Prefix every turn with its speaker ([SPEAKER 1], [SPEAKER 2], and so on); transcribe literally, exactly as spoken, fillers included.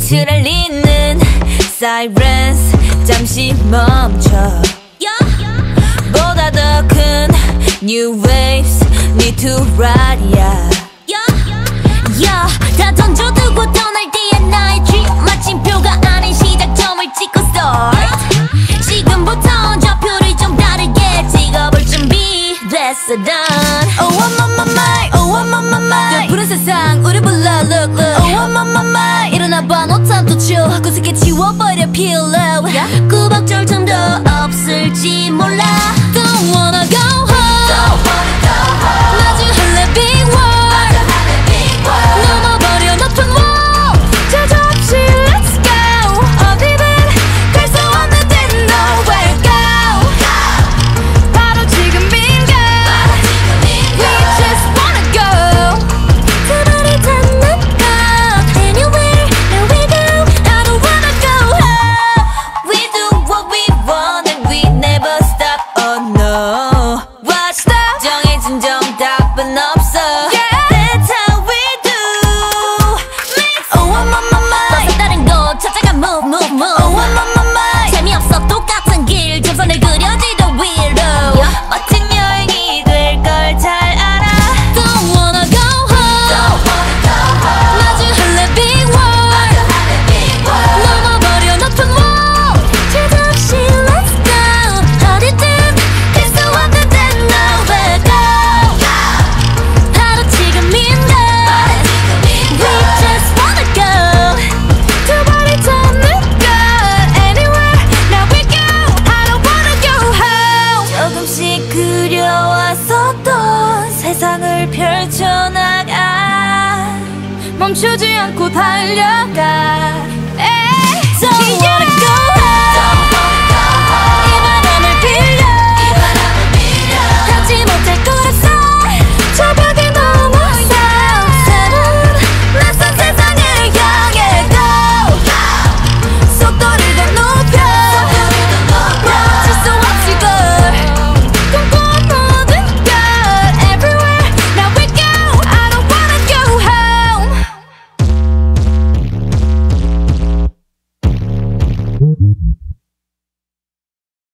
[SPEAKER 1] 빛을 알리는 sirens 잠시 멈춰 보다 더 큰 new waves need to ride yeah
[SPEAKER 2] yeah, 다 던져두고 떠날 때의 나의 dream 마침표가 아닌 시작점을 찍고 start 지금부터 좌표를 좀 다르게 찍어볼 준비 됐어 done
[SPEAKER 1] Oh I'm on my mind Oh I'm on my mind
[SPEAKER 2] 푸른 세상 우리 불러 look look
[SPEAKER 1] Oh I'm on my mind
[SPEAKER 2] 일어나봐 노time to chill 구석에 치워버려 pillow yeah? 꾸벅절 틈도 없을지 몰라 Don't wanna go home
[SPEAKER 1] Don't wanna go home
[SPEAKER 2] 마주할래 big world
[SPEAKER 1] 마주할래 big world
[SPEAKER 2] 넘어버려 높은 wall
[SPEAKER 1] 저저없이 let's go 어디든 갈 수 없는 데는 nowhere go 바로 지금인가 바로 지금인가 We just wanna go
[SPEAKER 2] 두 발이 닿는 곳 Anywhere there we go
[SPEAKER 1] I don't wanna go home We do what we want and we never stop oh no Watch the 정해진 정답은 없어 Yeah that's how we do Mix Oh I'm on my mind
[SPEAKER 2] 또 다른 곳 찾아가 move move move
[SPEAKER 1] Oh I'm on my mind
[SPEAKER 2] 재미없어 똑같은 길 점선을 그려지던 weirdo
[SPEAKER 1] 멋진 여행이 될 걸 잘 알아
[SPEAKER 2] Don't wanna go home
[SPEAKER 1] Don't wanna go home
[SPEAKER 2] 마주할래 big world
[SPEAKER 1] 마주할래 big world
[SPEAKER 2] 넘어버려 높은 wall 제정없이 let's go 어디든
[SPEAKER 1] 갈 수 없는 데는 nowhere go
[SPEAKER 2] 바로 지금인가
[SPEAKER 1] 바로 지금인가
[SPEAKER 2] We just wanna go
[SPEAKER 1] 두 발이 닿는 곳 Anywhere now we go I don't wanna go home 조금씩 그려왔었던 세상을 펼쳐나가 멈추지 않고 달려가